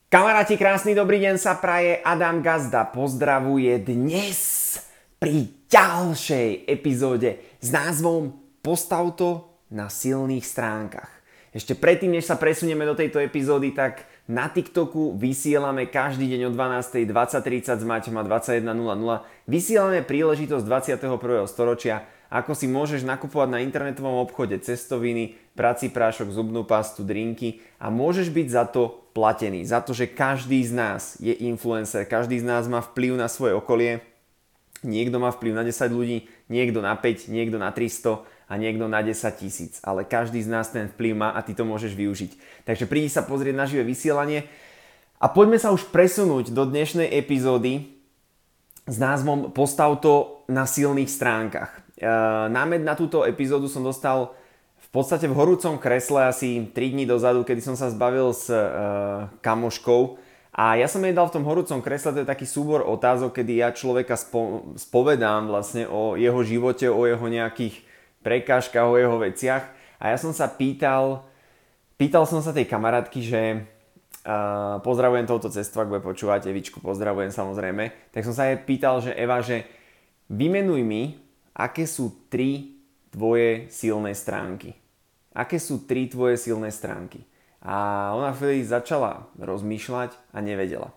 Kamaráti, krásny dobrý deň sa praje, Adam Gazda pozdravuje dnes pri ďalšej epizóde s názvom Postav to na silných stránkach. Ešte predtým, než sa presunieme do tejto epizódy, tak na TikToku vysielame každý deň o 12:00, 20:30 s Maťom a 21:00. Vysielame príležitosť 21. storočia, ako si môžeš nakupovať na internetovom obchode cestoviny, prací prášok, zubnú pastu, drinky a môžeš byť za to platený. Za to, že každý z nás je influencer, každý z nás má vplyv na svoje okolie. Niekto má vplyv na 10 ľudí, niekto na 5, niekto na 300 a niekto na 10 000. Ale každý z nás ten vplyv má a ty to môžeš využiť. Takže prídi sa pozrieť na živé vysielanie a poďme sa už presunúť do dnešnej epizódy s názvom Postav to na silných stránkach. Námed na túto epizódu som dostal v podstate v horúcom kresle asi 3 dní dozadu, kedy som sa zbavil s kamoškou a ja som jej dal v tom horúcom kresle, to je taký súbor otázok, kedy ja človeka spovedám vlastne o jeho živote, o jeho nejakých prekážkach, o jeho veciach a ja som sa pýtal som sa tej kamarátky, že pozdravujem touto cestu, ak bude počúvať, Evičku, pozdravujem samozrejme, tak som sa jej pýtal, že Eva, že vymenuj mi, aké sú 3 tvoje silné stránky. Aké sú 3 tvoje silné stránky? A ona vtedy začala rozmýšľať a nevedela.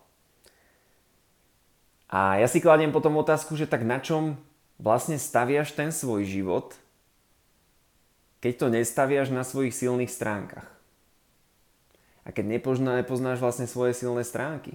A ja si kladiem potom otázku, že tak na čom vlastne staviaš ten svoj život, keď to nestaviaš na svojich silných stránkach? A keď nepoznáš vlastne svoje silné stránky?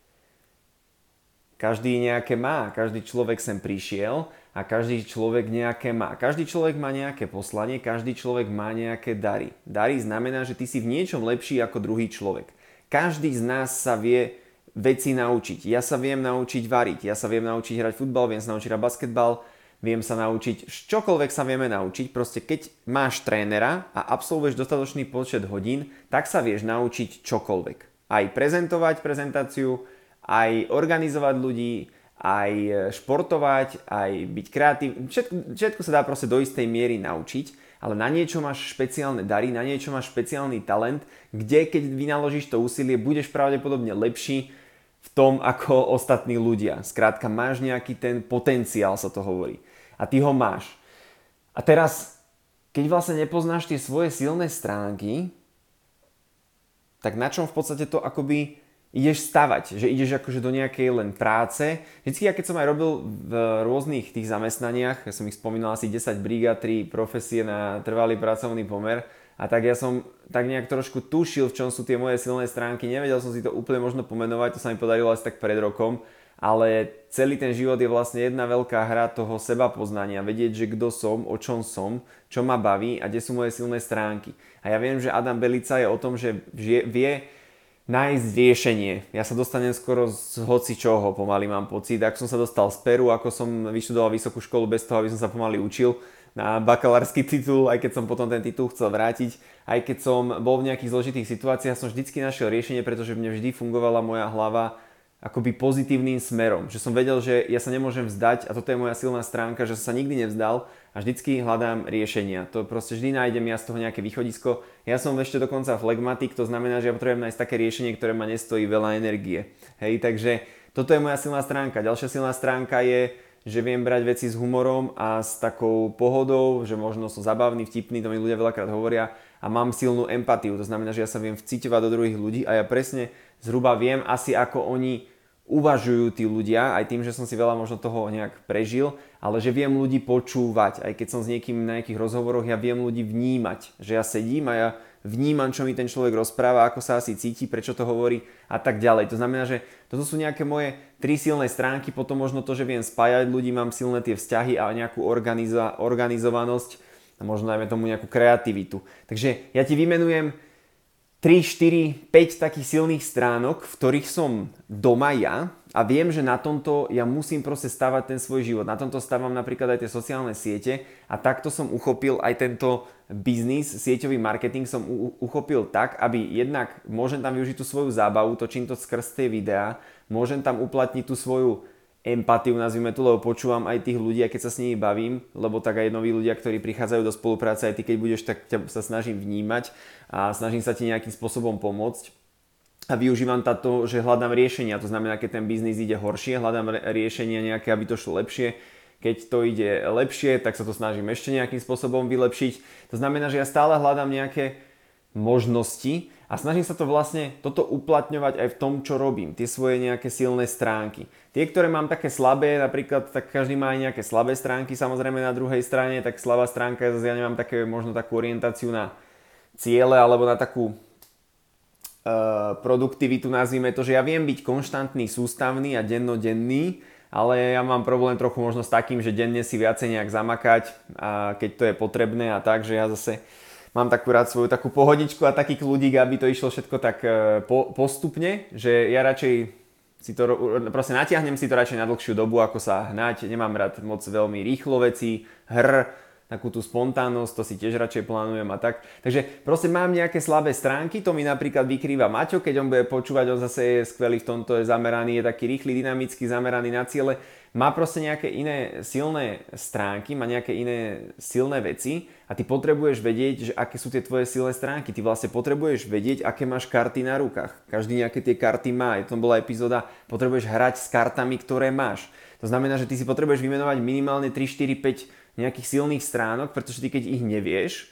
Každý nejaké má, každý človek sem prišiel a každý človek nejaké má. Každý človek má nejaké poslanie, každý človek má nejaké dary. Dary znamená, že ty si v niečom lepší ako druhý človek. Každý z nás sa vie veci naučiť. Ja sa viem naučiť variť, ja sa viem naučiť hrať futbal, viem sa naučiť hrať basketbal, viem sa naučiť, čokoľvek sa vieme naučiť. Proste keď máš trénera a absolvuješ dostatočný počet hodín, tak sa vieš naučiť čokoľvek. Aj prezentovať prezentáciu, aj organizovať ľudí, aj športovať, aj byť kreatívny. Všetko sa dá proste do istej miery naučiť, ale na niečo máš špeciálne dary, na niečo máš špeciálny talent, kde keď vynaložíš to úsilie, budeš pravdepodobne lepší v tom ako ostatní ľudia. Skrátka, máš nejaký ten potenciál, sa to hovorí. A ty ho máš. A teraz, keď vlastne nepoznáš tie svoje silné stránky, tak na čom v podstate to akoby ideš stavať, že ideš akože do nejakej len práce. Vždycky, keď som aj robil v rôznych tých zamestnaniach, ja som ich spomínal asi 10 brigád, 3 profesie na trvalý pracovný pomer, a tak ja som tak nejak trošku tušil, v čom sú tie moje silné stránky. Nevedel som si to úplne možno pomenovať, to sa mi podarilo asi tak pred rokom, ale celý ten život je vlastne jedna veľká hra toho seba poznania, vedieť, že kto som, o čom som, čo ma baví a kde sú moje silné stránky. A ja viem, že Adam Belica je o tom, že vie nájsť riešenie. Ja sa dostanem skoro z hocičoho, pomaly mám pocit. Ak som sa dostal z Peru, ako som vyštudoval vysokú školu bez toho, aby som sa pomaly učil na bakalársky titul, aj keď som potom ten titul chcel vrátiť, aj keď som bol v nejakých zložitých situáciách, som vždycky našiel riešenie, pretože mne vždy fungovala moja hlava akoby pozitívnym smerom. Že som vedel, že ja sa nemôžem vzdať a toto je moja silná stránka, že som sa nikdy nevzdal a vždycky hľadám riešenia. To proste vždy nájdem ja z toho nejaké východisko. Ja som ešte dokonca flegmatik, to znamená, že ja potrebujem nájsť také riešenie, ktoré ma nestojí veľa energie. Hej, takže toto je moja silná stránka. Ďalšia silná stránka je, že viem brať veci s humorom a s takou pohodou, že možno som zabavný, vtipný, to mi ľudia veľakrát hovoria a mám silnú empatiu. To znamená, že ja sa viem vciťovať do druhých ľudí a ja presne zhruba viem asi ako oni uvažujú tí ľudia, aj tým, že som si veľa možno toho nejak prežil, ale že viem ľudí počúvať, aj keď som s niekým na nejakých rozhovoroch, ja viem ľudí vnímať, že ja sedím a ja vnímam, čo mi ten človek rozpráva, ako sa asi cíti, prečo to hovorí a tak ďalej. To znamená, že toto sú nejaké moje 3 silné stránky, potom možno to, že viem spájať ľudí, mám silné tie vzťahy a nejakú organizovanosť a možno najmä tomu nejakú kreativitu. Takže ja ti vymenujem 3, 4, 5 takých silných stránok, v ktorých som doma ja a viem, že na tomto ja musím proste stavať ten svoj život. Na tomto stavam napríklad aj tie sociálne siete a takto som uchopil aj tento biznis, sieťový marketing som uchopil tak, aby jednak môžem tam využiť tú svoju zábavu, točím to skrz tie videá, môžem tam uplatniť tú svoju empatiu, nazvime tu, lebo počúvam aj tých ľudí, keď sa s nimi bavím, lebo tak aj noví ľudia, ktorí prichádzajú do spolupráce, aj ty keď budeš, tak ťa sa snažím vnímať a snažím sa ti nejakým spôsobom pomôcť. a využívam to, že hľadám riešenia. To znamená, keď ten biznis ide horšie, hľadám riešenia nejaké, aby to šlo lepšie. Keď to ide lepšie, tak sa to snažím ešte nejakým spôsobom vylepšiť. To znamená, že ja stále hľadám nejaké možnosti a snažím sa to vlastne toto uplatňovať aj v tom, čo robím. Tie svoje nejaké silné stránky. Tie, ktoré mám také slabé, napríklad, tak každý má aj nejaké slabé stránky, samozrejme na druhej strane, tak slabá stránka, ja nemám také, možno takú orientáciu na ciele alebo na takú produktivitu, nazvime to, že ja viem byť konštantný, sústavný a dennodenný, ale ja mám problém trochu možno s takým, že denne si viacej nejak zamakať a keď to je potrebné a tak, že ja zase mám takú rád svoju takú pohodičku a taký kľudík, aby to išlo všetko tak postupne, že ja radšej si to, proste natiahnem si to radšej na dlhšiu dobu, ako sa hnať, nemám rád moc veľmi rýchlo veci, takú tú spontánnosť, to si tiež radšej plánujem a tak. Takže proste mám nejaké slabé stránky, to mi napríklad vykrýva Maťo, keď on bude počúvať, on zase je skvelý v tomto, je zameraný, je taký rýchly, dynamický, zameraný na ciele. Má proste nejaké iné silné stránky, má nejaké iné silné veci a ty potrebuješ vedieť, že aké sú tie tvoje silné stránky. Ty vlastne potrebuješ vedieť, aké máš karty na rukách. Každý nejaké tie karty má, to bola epizóda, potrebuješ hrať s kartami, ktoré máš. To znamená, že ty si potrebuješ vymenovať minimálne 3, 4, 5 nejakých silných stránok, pretože ty keď ich nevieš,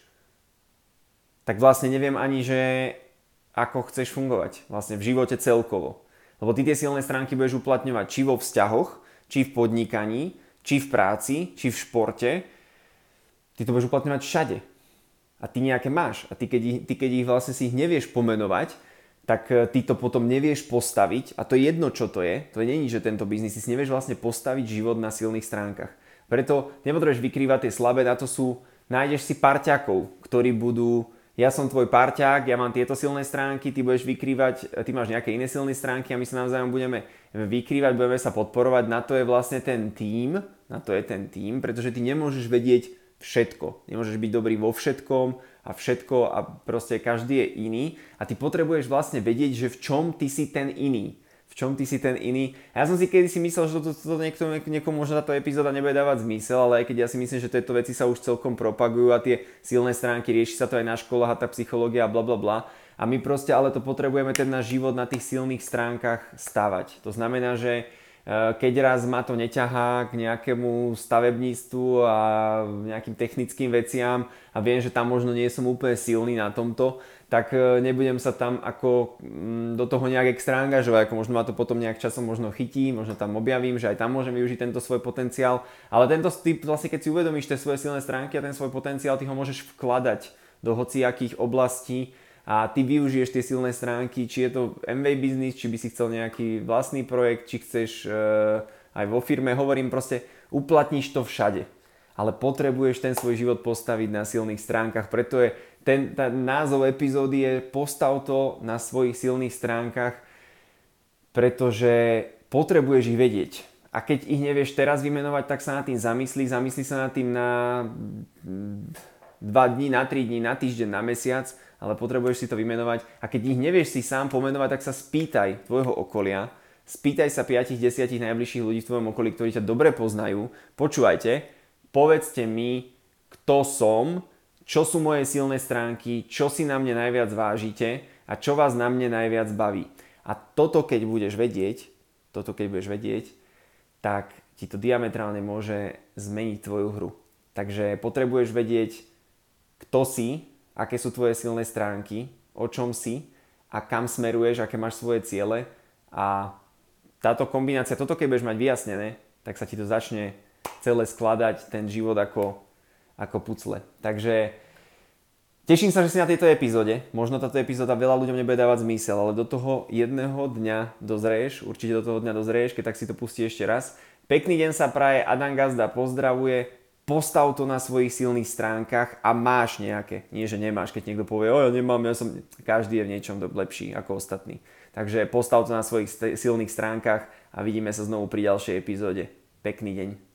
tak vlastne neviem ani, že ako chceš fungovať vlastne v živote celkovo. Lebo ty tie silné stránky budeš uplatňovať či vo vzťahoch, či v podnikaní, či v práci, či v športe. Ty to budeš uplatňovať všade. A ty nejaké máš. A ty keď ich vlastne si ich nevieš pomenovať, tak ty to potom nevieš postaviť. A to je jedno, čo to je. To nie je, že tento biznis, ty si nevieš vlastne postaviť život na silných stránkach. Preto nepotrebuješ vykrývať tie slabé, na to nájdeš si parťakov, ktorí budú, ja som tvoj parťák, ja mám tieto silné stránky, ty budeš vykrývať, ty máš nejaké iné silné stránky a my sa navzájom budeme vykrývať, budeme sa podporovať, na to je vlastne ten tím, pretože ty nemôžeš vedieť všetko, nemôžeš byť dobrý vo všetkom a proste každý je iný a ty potrebuješ vlastne vedieť, že v čom ty si ten iný. A ja som si kedysi myslel, že toto niekomu možno táto epizóda nebude dávať zmysel, ale aj keď ja si myslím, že tieto veci sa už celkom propagujú a tie silné stránky, rieši sa to aj na školách a tá psychológia a blablabla. A my proste ale to potrebujeme ten náš život na tých silných stránkach stavať. To znamená, že keď raz ma to neťahá k nejakému stavebníctvu a nejakým technickým veciam a viem, že tam možno nie som úplne silný na tomto, tak nebudem sa tam ako do toho nejak extra angažovať, ako možno ma to potom nejak časom možno chytí, možno tam objavím, že aj tam môžem využiť tento svoj potenciál, ale tento typ vlastne keď si uvedomíš tie svoje silné stránky a ten svoj potenciál, ty ho môžeš vkladať do hociakých oblastí a ty využiješ tie silné stránky, či je to MV business, či by si chcel nejaký vlastný projekt, či chceš aj vo firme, hovorím proste, uplatníš to všade. Ale potrebuješ ten svoj život postaviť na silných stránkach, preto je ten názov epizódy je Postav to na svojich silných stránkach, pretože potrebuješ ich vedieť. A keď ich nevieš teraz vymenovať, tak sa nad tým zamyslí sa nad tým na 2 dní, na 3 dní, na týždeň, na mesiac, ale potrebuješ si to vymenovať. A keď ich nevieš si sám pomenovať, tak sa spýtaj tvojho okolia, spýtaj sa 5-10 najbližších ľudí v tvojom okolí, ktorí ťa dobre poznajú. Počúvajte, povedzte mi, kto som, čo sú moje silné stránky, čo si na mne najviac vážite a čo vás na mne najviac baví. A toto keď budeš vedieť, tak ti to diametrálne môže zmeniť tvoju hru. Takže potrebuješ vedieť, kto si, aké sú tvoje silné stránky, o čom si a kam smeruješ, aké máš svoje ciele a táto kombinácia, toto keď budeš mať vyjasnené, tak sa ti to začne celé skladať ten život ako pucle. Takže teším sa, že si na tejto epizóde. Možno táto epizóda veľa ľuďom nebude dávať zmysel, ale do toho jedného dňa dozrieš, určite do toho dňa dozrieš, keď tak si to pustí ešte raz. Pekný deň sa praje, Adam Gazda pozdravuje. Postav to na svojich silných stránkach a máš nejaké. Nie, že nemáš, keď niekto povie, ja nemám, každý je v niečom lepší ako ostatní. Takže postav to na svojich silných stránkach a vidíme sa znovu pri ďalšej epizóde. Pekný deň.